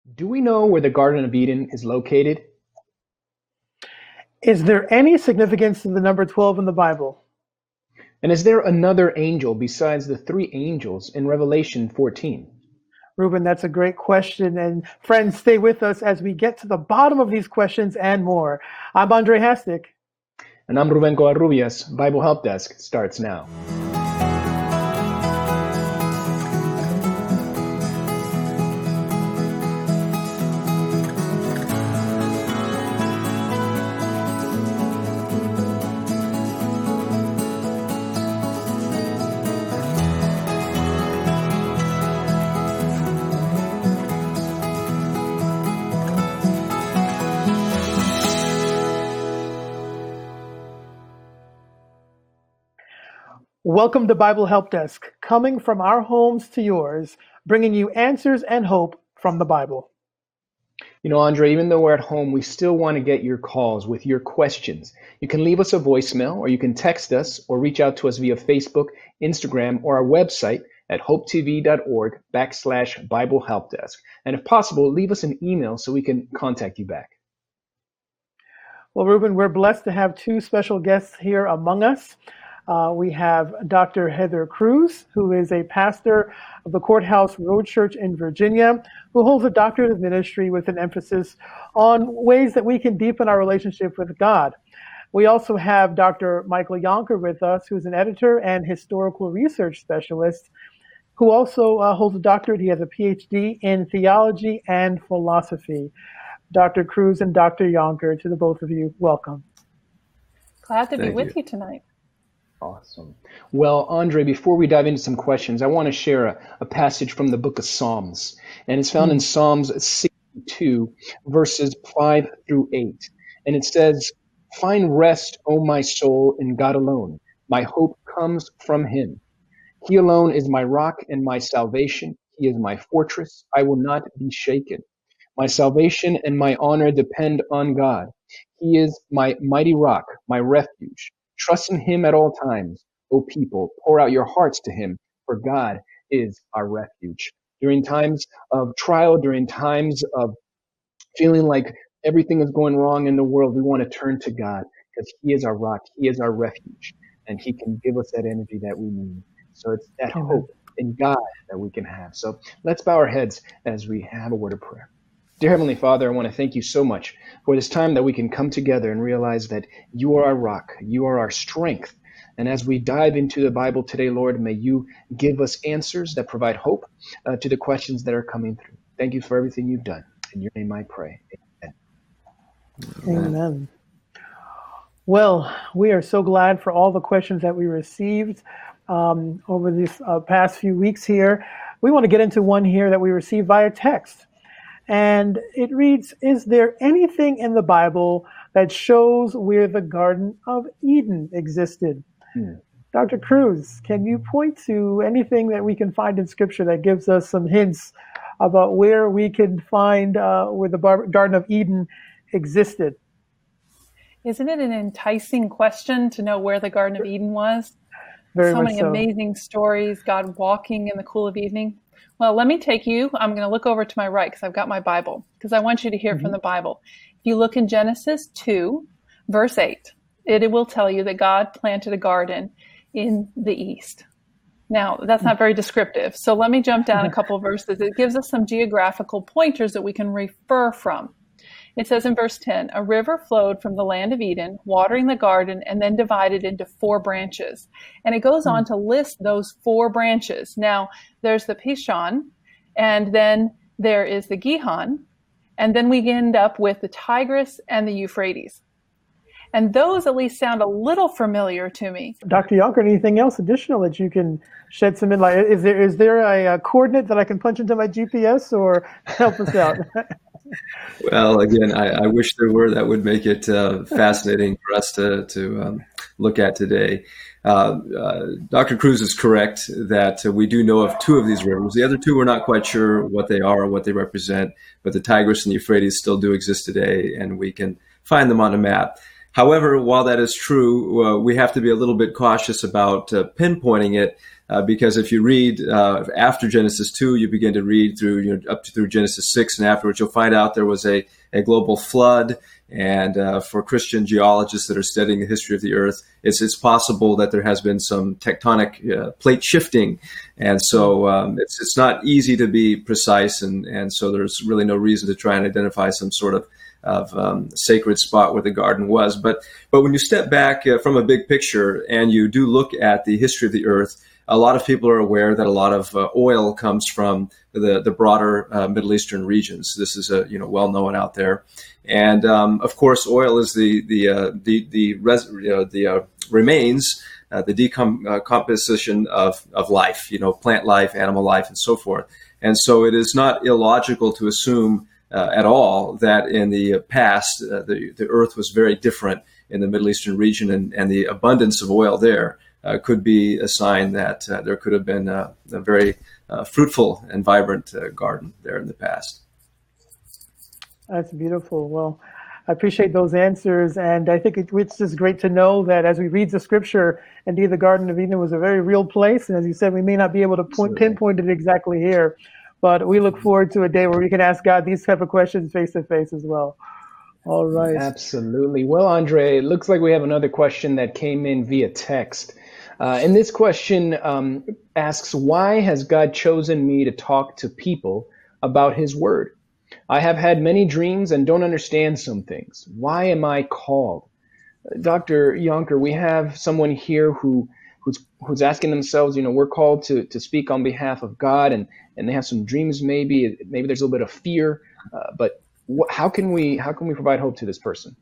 Do we know where the Garden of Eden is located? Is there any significance to the number 12 in the Bible? And is there another angel besides the three angels in Revelation 14? Ruben, that's a great question. And friends, stay with us as we get to the bottom of these questions and more. I'm Andre Hastic. And I'm Ruben Covarrubias. Bible Help Desk starts now. Welcome to Bible Help Desk, coming from our homes to yours, bringing you answers and hope from the Bible. You know, Andre, even though we're at home, we still want to get your calls with your questions. You can leave us a voicemail, or you can text us, or reach out to us via Facebook, Instagram, or our website at hopetv.org/Bible Help Desk. And if possible, leave us an email so we can contact you back. Well, Ruben, we're blessed to have two special guests here among us. We have Dr. Heather Cruz, who is a pastor of the Courthouse Road Church in Virginia, who holds a doctorate of ministry with an emphasis on ways that we can deepen our relationship with God. We also have Dr. Michael Yonker with us, who's an editor and historical research specialist, who also holds a doctorate. He has a PhD in theology and philosophy. Dr. Cruz and Dr. Yonker, to the both of you, welcome. Glad to be with you tonight. Awesome. Well, Andre, before we dive into some questions, I want to share a passage from the book of Psalms, and it's found in Psalms 62, verses 5 through 8. And it says, "Find rest, O my soul, in God alone. My hope comes from him. He alone is my rock and my salvation. He is my fortress. I will not be shaken. My salvation and my honor depend on God. He is my mighty rock, my refuge. Trust in him at all times. O people, pour out your hearts to him, for God is our refuge." During times of trial, during times of feeling like everything is going wrong in the world, we want to turn to God because he is our rock, he is our refuge, and he can give us that energy that we need. So it's that hope in God that we can have. So let's bow our heads as we have a word of prayer. Dear Heavenly Father, I want to thank you so much for this time that we can come together and realize that you are our rock, you are our strength. And as we dive into the Bible today, Lord, may you give us answers that provide hope to the questions that are coming through. Thank you for everything you've done. In your name I pray. Amen. Amen. Well, we are so glad for all the questions that we received over these past few weeks here. We want to get into one here that we received via text. And it reads, "Is there anything in the Bible that shows where the Garden of Eden existed?" Dr. Cruz, can you point to anything that we can find in Scripture that gives us some hints about where we can find where the Garden of Eden existed? Isn't it an enticing question to know where the Garden of Eden was? Very so much many so. Amazing stories, God walking in the cool of evening. Well, let me take you. I'm going to look over to my right because I've got my Bible, because I want you to hear from the Bible. If you look in Genesis 2, verse 8, it will tell you that God planted a garden in the east. Now, that's not very descriptive. So let me jump down a couple of verses. It gives us some geographical pointers that we can refer from. It says in verse 10, "A river flowed from the land of Eden, watering the garden, and then divided into 4 branches." And it goes on to list those 4 branches. Now, there's the Pishon, and then there is the Gihon, and then we end up with the Tigris and the Euphrates. And those at least sound a little familiar to me. Dr. Yonker, anything else additional that you can shed some light? Is there a coordinate that I can punch into my GPS or help us out? Well, again, I wish there were. That would make it fascinating for us to look at today. Dr. Cruz is correct that we do know of 2 of these rivers. The other 2, we're not quite sure what they are or what they represent, but the Tigris and the Euphrates still do exist today, and we can find them on a map. However, while that is true, we have to be a little bit cautious about pinpointing it Because if you read after Genesis 2, you begin to read through up to through Genesis 6, and afterwards you'll find out there was a global flood. And for Christian geologists that are studying the history of the earth, it's possible that there has been some tectonic plate shifting. And so it's not easy to be precise. And so there's really no reason to try and identify some sort of sacred spot where the garden was. But when you step back from a big picture and you do look at the history of the earth, a lot of people are aware that a lot of oil comes from the broader Middle Eastern regions. This is well known out there, and of course, oil is the remains, the decomposition of life, plant life, animal life, and so forth. And so, it is not illogical to assume at all that in the past the earth was very different in the Middle Eastern region, and the abundance of oil there could be a sign that there could have been a very fruitful and vibrant garden there in the past. That's beautiful. Well, I appreciate those answers, and I think it's just great to know that as we read the scripture, indeed the Garden of Eden was a very real place, and as you said, we may not be able to pinpoint it exactly here, but we look forward to a day where we can ask God these type of questions face to face as well. All right. Absolutely. Well, Andre, it looks like we have another question that came in via text. And this question asks, why has God chosen me to talk to people about his word? I have had many dreams and don't understand some things. Why am I called? Dr. Yonker, we have someone here who's asking themselves, we're called to speak on behalf of God, and they have some dreams. Maybe there's a little bit of fear, but how can we provide hope to this person?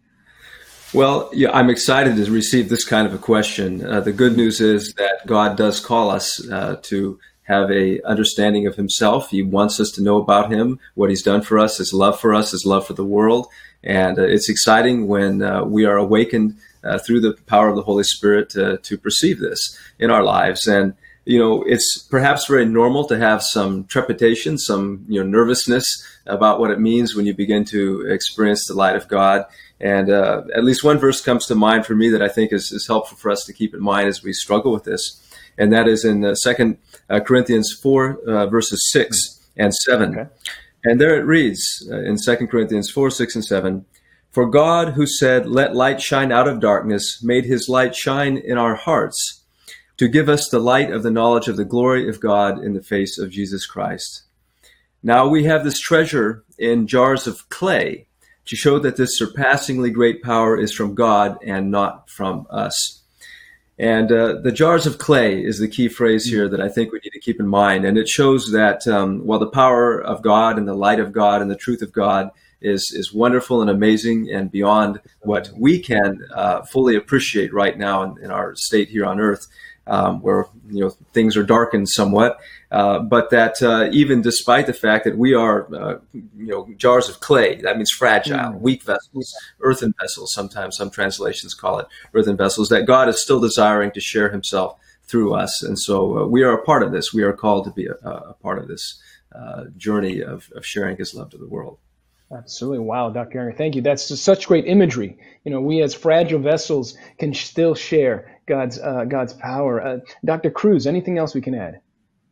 Well, yeah, I'm excited to receive this kind of a question. The good news is that God does call us to have a understanding of himself. He wants us to know about him, what he's done for us, his love for us, his love for the world. And it's exciting when we are awakened through the power of the Holy Spirit to perceive this in our lives. And it's perhaps very normal to have some trepidation, some nervousness about what it means when you begin to experience the light of God. And at least one verse comes to mind for me that I think is helpful for us to keep in mind as we struggle with this. And that is in 2 Corinthians 4, verses 6 and 7. Okay. And there it reads in 2 Corinthians 4, 6 and 7, "For God, who said, 'Let light shine out of darkness,' made his light shine in our hearts to give us the light of the knowledge of the glory of God in the face of Jesus Christ. Now we have this treasure in jars of clay to show that this surpassingly great power is from God and not from us." And the jars of clay is the key phrase here that I think we need to keep in mind. And it shows that while the power of God and the light of God and the truth of God is wonderful and amazing and beyond what we can fully appreciate right now in our state here on earth, where things are darkened somewhat, but that even despite the fact that we are jars of clay, that means fragile, weak vessels, earthen vessels, sometimes some translations call it earthen vessels, that God is still desiring to share himself through us. And so we are a part of this. We are called to be a part of this journey of sharing his love to the world. Absolutely. Wow, Dr. Younger, thank you. That's just such great imagery. We as fragile vessels can still share God's power. Dr. Cruz, anything else we can add?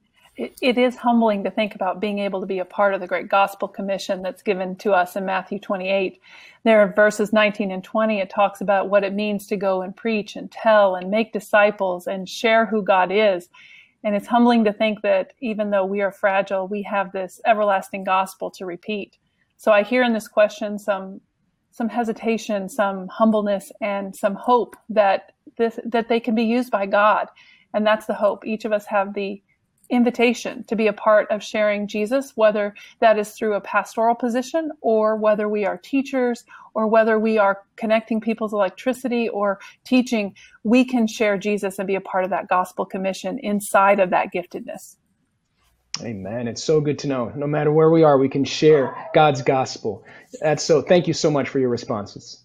It is humbling to think about being able to be a part of the great gospel commission that's given to us in Matthew 28. There are verses 19 and 20. It talks about what it means to go and preach and tell and make disciples and share who God is. And it's humbling to think that even though we are fragile, we have this everlasting gospel to repeat. So I hear in this question some hesitation, some humbleness, and some hope that they can be used by God. And that's the hope. Each of us have the invitation to be a part of sharing Jesus, whether that is through a pastoral position or whether we are teachers or whether we are connecting people's electricity or teaching. We can share Jesus and be a part of that gospel commission inside of that giftedness. Amen. It's so good to know. No matter where we are, we can share God's gospel. Thank you so much for your responses.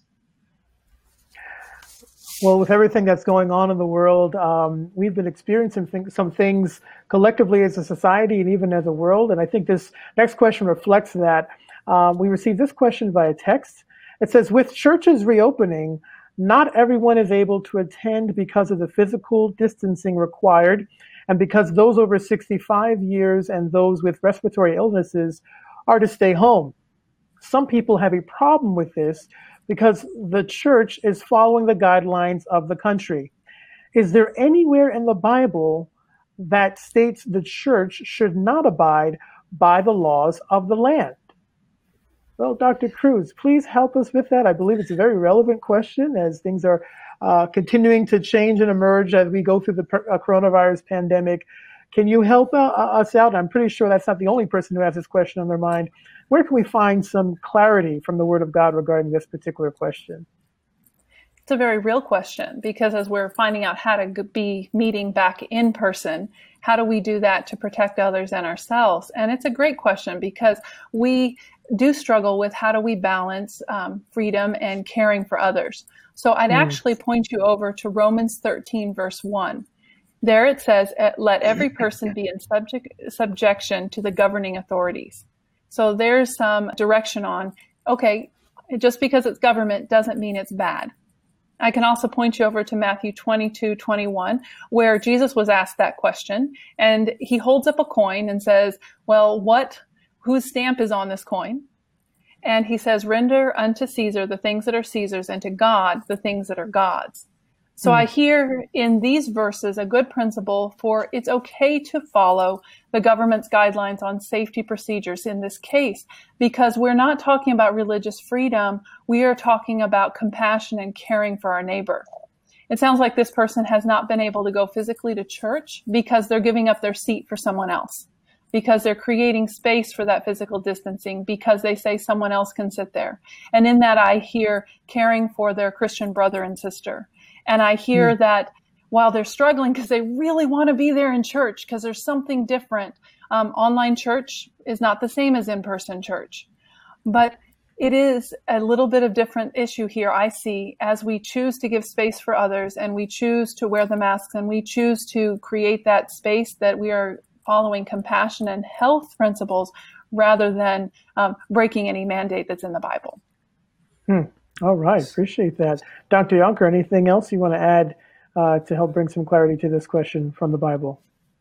Well, with everything that's going on in the world, we've been experiencing some things collectively as a society and even as a world. And I think this next question reflects that. We received this question via text. It says, with churches reopening, not everyone is able to attend because of the physical distancing required And because those over 65 years and those with respiratory illnesses are to stay home. Some people have a problem with this because the church is following the guidelines of the country. Is there anywhere in the Bible that states the church should not abide by the laws of the land? Well, Dr. Kruse, please help us with that. I believe it's a very relevant question as things are continuing to change and emerge as we go through the coronavirus pandemic. Can you help us out? I'm pretty sure that's not the only person who has this question on their mind. Where can we find some clarity from the Word of God regarding this particular question? It's a very real question, because as we're finding out how to be meeting back in person, how do we do that to protect others and ourselves? And it's a great question, because we do struggle with how do we balance freedom and caring for others. So I'd actually point you over to Romans 13, verse 1. There it says, let every person be in subjection to the governing authorities. So there's some direction on, okay, just because it's government doesn't mean it's bad. I can also point you over to Matthew 22:21, where Jesus was asked that question, and he holds up a coin and says, well, whose stamp is on this coin? And he says, render unto Caesar the things that are Caesar's, and to God the things that are God's. So I hear in these verses a good principle for it's okay to follow the government's guidelines on safety procedures in this case, because we're not talking about religious freedom. We are talking about compassion and caring for our neighbor. It sounds like this person has not been able to go physically to church because they're giving up their seat for someone else, because they're creating space for that physical distancing, because they say someone else can sit there. And in that, I hear caring for their Christian brother and sister. And I hear that while they're struggling because they really want to be there in church because there's something different, online church is not the same as in-person church. But it is a little bit of different issue here, I see, as we choose to give space for others and we choose to wear the masks and we choose to create that space that we are following compassion and health principles rather than breaking any mandate that's in the Bible. All right. Appreciate that. Dr. Yonker, anything else you want to add to help bring some clarity to this question from the Bible?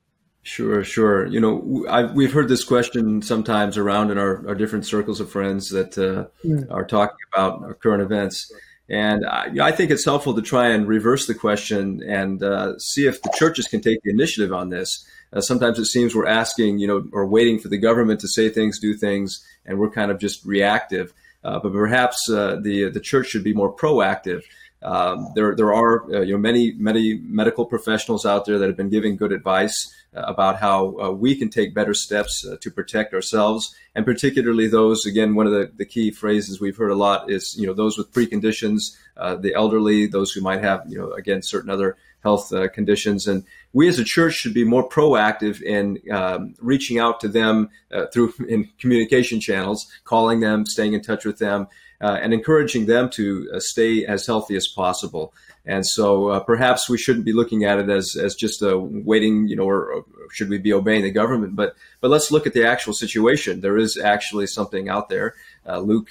Sure. You know, we've heard this question sometimes around in our different circles of friends that are talking about our current events. And I think it's helpful to try and reverse the question and see if the churches can take the initiative on this. Sometimes it seems we're asking, or waiting for the government to say things, do things, and we're kind of just reactive. But perhaps the church should be more proactive. There are many medical professionals out there that have been giving good advice about how we can take better steps to protect ourselves, and particularly those. Again, one of the key phrases we've heard a lot is those with preconditions, the elderly, those who might have again certain other health conditions, and we as a church should be more proactive in reaching out to them in communication channels, calling them, staying in touch with them, and encouraging them to stay as healthy as possible. And so perhaps we shouldn't be looking at it as just waiting, or should we be obeying the government? But let's look at the actual situation. There is actually something out there. Luke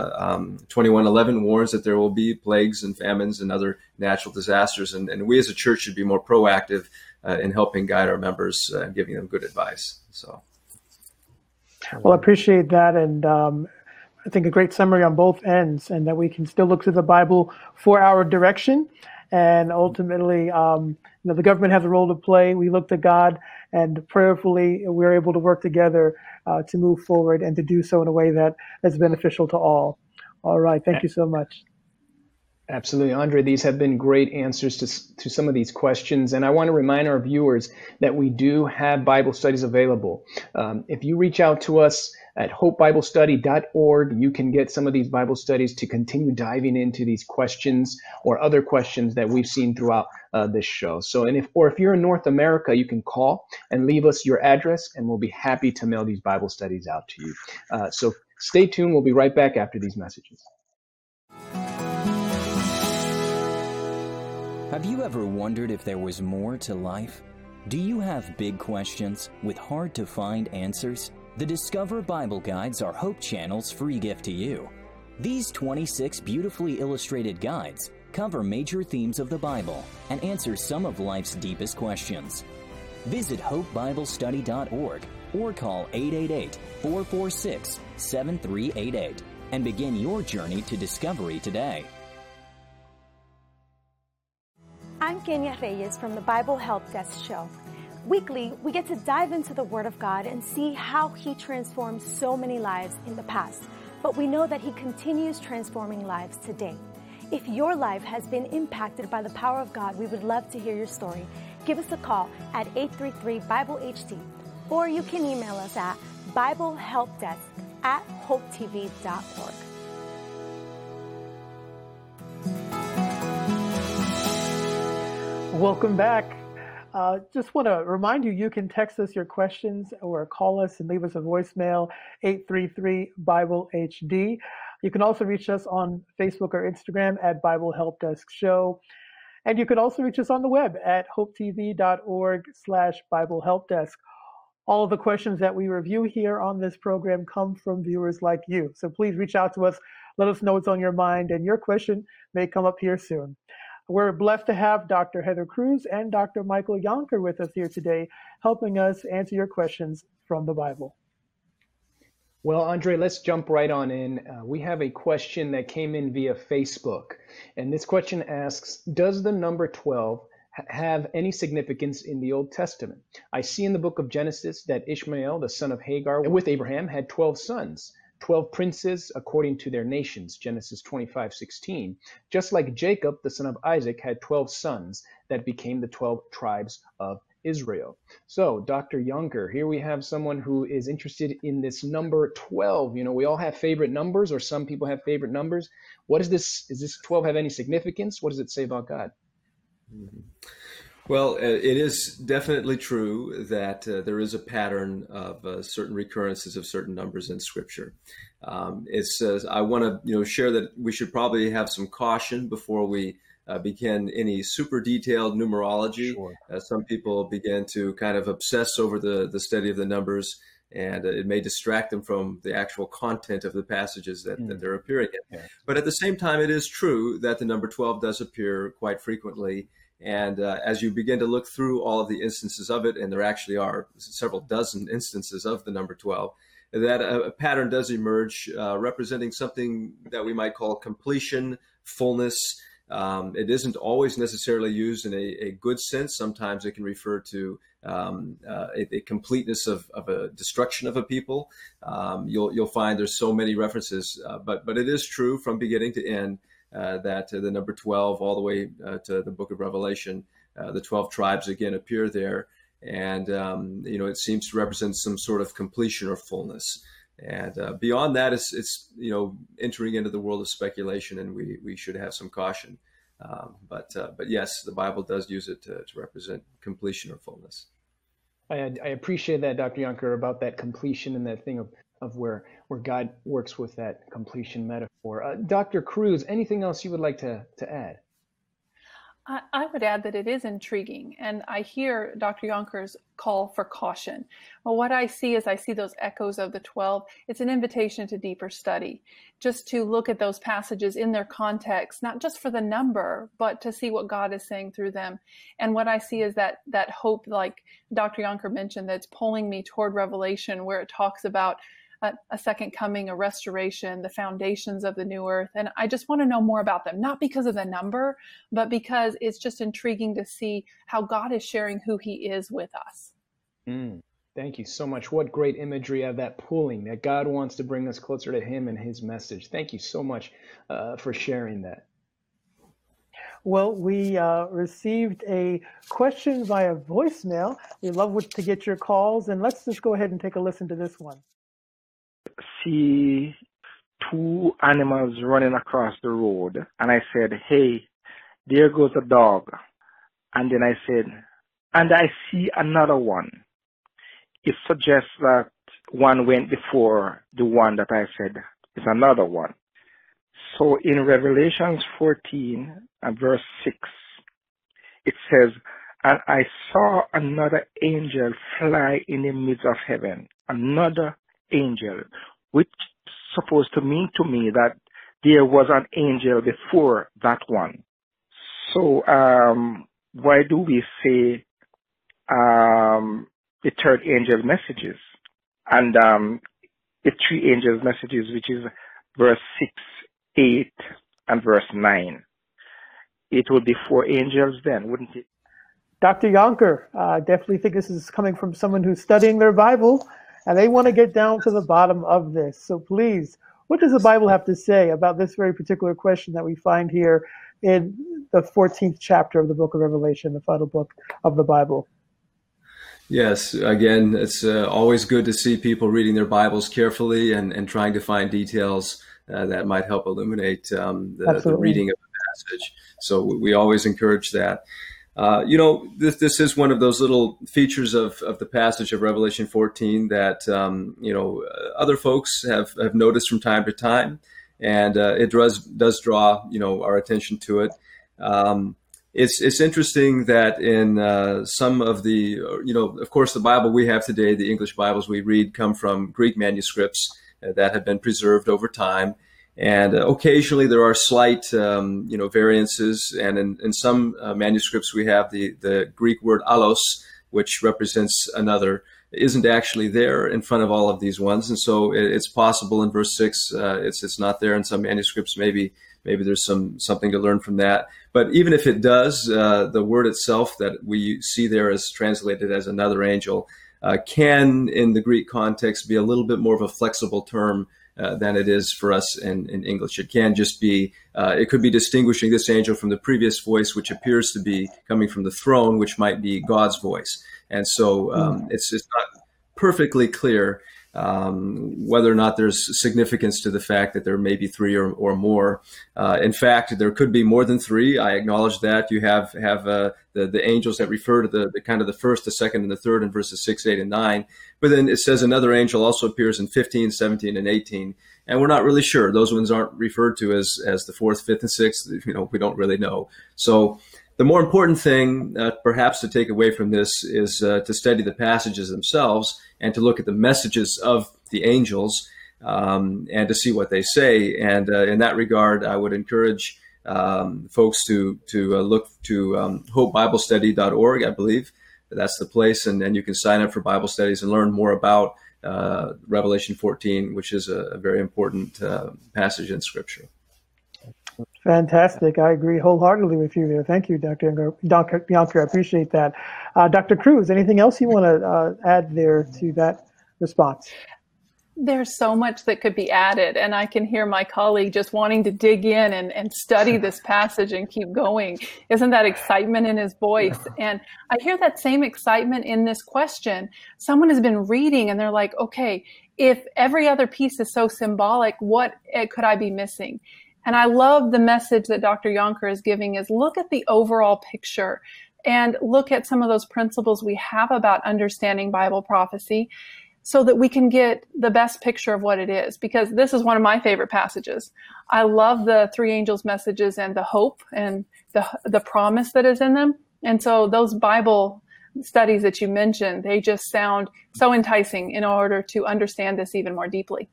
21:11 warns that there will be plagues and famines and other natural disasters. And we as a church should be more proactive in helping guide our members and giving them good advice. So, well, I appreciate that. And I think a great summary on both ends, and that we can still look to the Bible for our direction. And ultimately, the government has a role to play. We look to God, and prayerfully, we're able to work together to move forward and to do so in a way that is beneficial to all. All right. Thank you so much. Absolutely, Andre. These have been great answers to some of these questions. And I want to remind our viewers that we do have Bible studies available. If you reach out to us at hopebiblestudy.org, you can get some of these Bible studies to continue diving into these questions or other questions that we've seen throughout this show. So, if you're in North America, you can call and leave us your address, and we'll be happy to mail these Bible studies out to you. So stay tuned. We'll be right back after these messages. Have you ever wondered if there was more to life? Do you have big questions with hard-to-find answers? The Discover Bible Guides are Hope Channel's free gift to you. These 26 beautifully illustrated guides cover major themes of the Bible and answer some of life's deepest questions. Visit hopebiblestudy.org or call 888-446-7388 and begin your journey to discovery today. I'm Kenya Reyes from the Bible Help Desk Show. Weekly, we get to dive into the Word of God and see how He transformed so many lives in the past. But we know that He continues transforming lives today. If your life has been impacted by the power of God, we would love to hear your story. Give us a call at 833-BIBLE-HD, or you can email us at BibleHelpDesk@hopetv.org. Welcome back. Just want to remind you, you can text us your questions or call us and leave us a voicemail, 833-BIBLE-HD. You can also reach us on Facebook or Instagram at Bible Help Desk Show. And you can also reach us on the web at hopetv.org/Bible Help Desk. All of the questions that we review here on this program come from viewers like you. So please reach out to us. Let us know what's on your mind, and your question may come up here soon. We're blessed to have Dr. Heather Cruz and Dr. Michael Yonker with us here today, helping us answer your questions from the Bible. Well, Andre, let's jump right on in. We have a question that came in via Facebook. And this question asks, does the number 12 have any significance in the Old Testament? I see in the book of Genesis that Ishmael, the son of Hagar, with Abraham, had 12 sons. 12 princes according to their nations, Genesis 25:16. Just like Jacob, the son of Isaac, had 12 sons that became the 12 tribes of Israel. So, Dr. Yonker, here we have someone who is interested in this number 12. You know, we all have favorite numbers, or some people have favorite numbers. What is this? Does this 12 have any significance? What does it say about God? Mm-hmm. Well, it is definitely true that there is a pattern of certain recurrences of certain numbers in Scripture. It says, I want to share that we should probably have some caution before we begin any super detailed numerology. Sure. Some people begin to kind of obsess over the study of the numbers, and it may distract them from the actual content of the passages that they're appearing in. Yeah. But at the same time, it is true that the number 12 does appear quite frequently. And as you begin to look through all of the instances of it, and there actually are several dozen instances of the number 12, that a pattern does emerge representing something that we might call completion, fullness. It isn't always necessarily used in a good sense. Sometimes it can refer to a completeness of a destruction of a people. You'll find there's so many references, but it is true from beginning to end that the number 12 all the way to the book of Revelation, the 12 tribes again appear there. And, it seems to represent some sort of completion or fullness. And beyond that, it's entering into the world of speculation, and we should have some caution. But yes, the Bible does use it to represent completion or fullness. I appreciate that, Dr. Yonker, about that completion and that thing of where God works with that completion metaphor. Dr. Cruz, anything else you would like to add? I would add that it is intriguing, and I hear Dr. Yonker's call for caution. Well, what I see those echoes of the 12. It's an invitation to deeper study, just to look at those passages in their context, not just for the number, but to see what God is saying through them. And what I see is that hope, like Dr. Yonker mentioned, that's pulling me toward Revelation, where it talks about a second coming, a restoration, the foundations of the new earth. And I just want to know more about them, not because of the number, but because it's just intriguing to see how God is sharing who he is with us. Thank you so much. What great imagery of that pulling, that God wants to bring us closer to him and his message. Thank you so much for sharing that. Well, we received a question via voicemail. We love to get your calls, and let's just go ahead and take a listen to this one. See two animals running across the road, and I said, hey, there goes a dog. And then I said, and I see another one. It suggests that one went before the one that I said is another one. So in Revelations 14 and verse 6, it says, and I saw another angel fly in the midst of heaven, another angel, which is supposed to mean to me that there was an angel before that one. So why do we say the third angel's messages. And the three angels' messages, which is verse 6, 8, and verse 9. It would be four angels then, wouldn't it? Dr. Yonker, I definitely think this is coming from someone who's studying their Bible, and they want to get down to the bottom of this. So please, what does the Bible have to say about this very particular question that we find here in the 14th chapter of the book of Revelation, the final book of the Bible? Yes, again, it's always good to see people reading their Bibles carefully and trying to find details that might help illuminate the reading of the passage. So we always encourage that. This is one of those little features of the passage of Revelation 14 that, other folks have noticed from time to time, and it does draw, our attention to it. It's interesting that in some of the, of course, the Bible we have today, the English Bibles we read come from Greek manuscripts that have been preserved over time. And occasionally there are slight, variances. And in some manuscripts we have the Greek word allos, which represents another, isn't actually there in front of all of these ones. And so it's possible in verse 6, it's not there in some manuscripts. Maybe there's something to learn from that. But even if it does, the word itself that we see there is translated as another angel, can in the Greek context be a little bit more of a flexible term than it is for us in English. It can just be, it could be distinguishing this angel from the previous voice, which appears to be coming from the throne, which might be God's voice. And so it's not perfectly clear whether or not there's significance to the fact that there may be three or more. In fact, there could be more than three. I acknowledge that. You have the angels that refer to the kind of the first, the second, and the third in verses 6, 8, and 9. But then it says another angel also appears in 15, 17, and 18. And we're not really sure. Those ones aren't referred to as the fourth, fifth, and sixth. We don't really know. So the more important thing, perhaps, to take away from this is to study the passages themselves and to look at the messages of the angels and to see what they say. And in that regard, I would encourage folks to look to hopebiblestudy.org, I believe. That's the place. And you can sign up for Bible studies and learn more about Revelation 14, which is a very important passage in Scripture. Fantastic. I agree wholeheartedly with you there. Thank you, Dr. Yonker. I appreciate that. Dr. Cruz, anything else you want to add there to that response? There's so much that could be added, and I can hear my colleague just wanting to dig in and study this passage and keep going. Isn't that excitement in his voice? And I hear that same excitement in this question. Someone has been reading and they're like, okay, if every other piece is so symbolic, what could I be missing? And I love the message that Dr. Yonker is giving is look at the overall picture and look at some of those principles we have about understanding Bible prophecy so that we can get the best picture of what it is. Because this is one of my favorite passages. I love the three angels' messages and the hope and the promise that is in them. And so those Bible studies that you mentioned, they just sound so enticing in order to understand this even more deeply.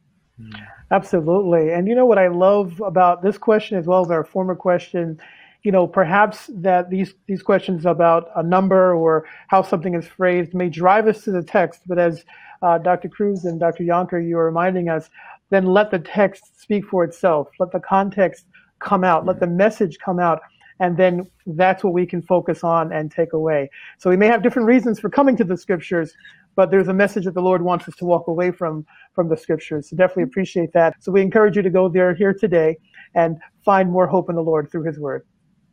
Absolutely. And you know what I love about this question as well as our former question, perhaps that these questions about a number or how something is phrased may drive us to the text. But as Dr. Cruz and Dr. Yonker, you are reminding us, then let the text speak for itself. Let the context come out. Let the message come out. And then that's what we can focus on and take away. So we may have different reasons for coming to the scriptures, but there's a message that the Lord wants us to walk away from the scriptures. So definitely appreciate that. So we encourage you to go here today and find more hope in the Lord through his word.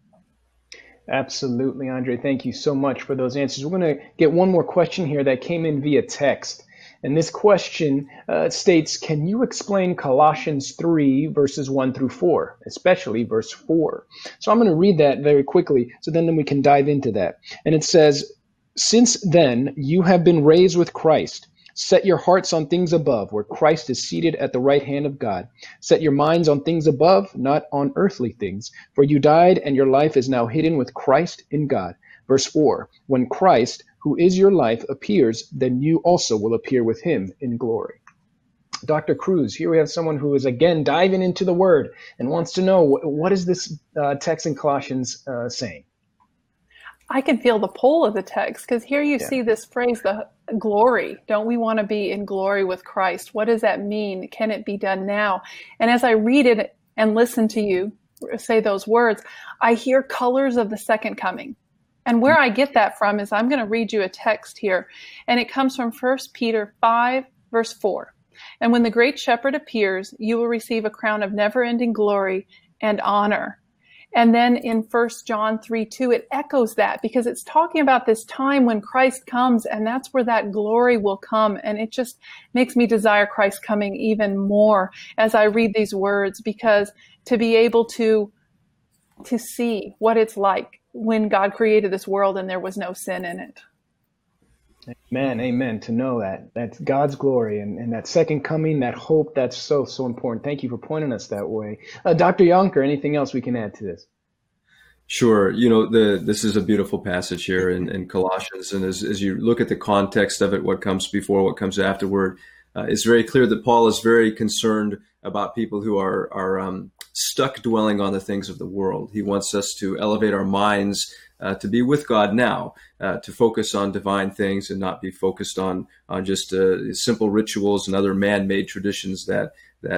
Absolutely, Andre. Thank you so much for those answers. We're going to get one more question here that came in via text. And this question states, can you explain Colossians 3, verses 1 through 4, especially verse 4? So I'm going to read that very quickly, so then we can dive into that. And it says, since then you have been raised with Christ. Set your hearts on things above, where Christ is seated at the right hand of God. Set your minds on things above, not on earthly things. For you died, and your life is now hidden with Christ in God. Verse 4, when Christ, who is your life, appears, then you also will appear with him in glory. Dr. Cruz, here we have someone who is again diving into the word and wants to know, what is this text in Colossians saying? I can feel the pull of the text, because here you see this phrase, the glory. Don't we want to be in glory with Christ? What does that mean? Can it be done now? And as I read it and listen to you say those words, I hear colors of the second coming. And where I get that from is, I'm going to read you a text here, and it comes from 1 Peter 5, verse 4. And when the great shepherd appears, you will receive a crown of never-ending glory and honor. And then in 1 John 3:2, it echoes that, because it's talking about this time when Christ comes, and that's where that glory will come. And it just makes me desire Christ coming even more as I read these words, because to be able to see what it's like when God created this world and there was no sin in it. Amen, amen. To know that that's God's glory and that second coming, that hope, that's so important. Thank you for pointing us that way. Dr. Yonker, anything else we can add to this? Sure. This is a beautiful passage here in Colossians. And as you look at the context of it, what comes before, what comes afterward, it's very clear that Paul is very concerned about people who are stuck dwelling on the things of the world. He wants us to elevate our minds to be with God now, to focus on divine things and not be focused on just simple rituals and other man-made traditions that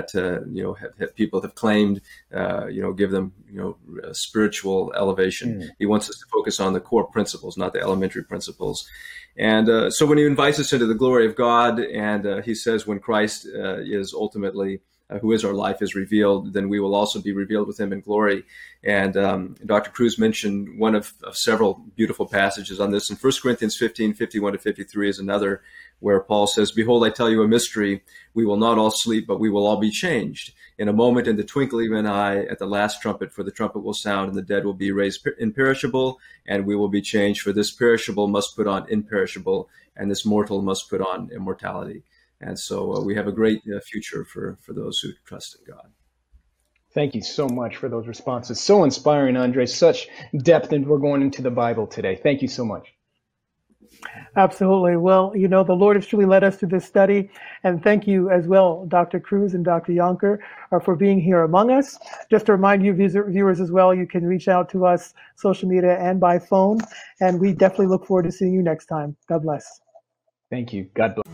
people have claimed, give them, spiritual elevation. He wants us to focus on the core principles, not the elementary principles. And so when he invites us into the glory of God, and he says when Christ is ultimately who is our life, is revealed, then we will also be revealed with him in glory. And Dr. Cruz mentioned one of several beautiful passages on this. In 1 Corinthians 15, 51 to 53 is another where Paul says, "Behold, I tell you a mystery. We will not all sleep, but we will all be changed. In a moment, in the twinkling of an eye, at the last trumpet, for the trumpet will sound, and the dead will be raised imperishable, and we will be changed. For this perishable must put on imperishable, and this mortal must put on immortality." And so we have a great future for those who trust in God. Thank you so much for those responses. So inspiring, Andre. Such depth, and we're going into the Bible today. Thank you so much. Absolutely. Well, the Lord has truly led us through this study. And thank you as well, Dr. Cruz and Dr. Yonker, for being here among us. Just to remind you, viewers as well, you can reach out to us, social media and by phone. And we definitely look forward to seeing you next time. God bless. Thank you. God bless.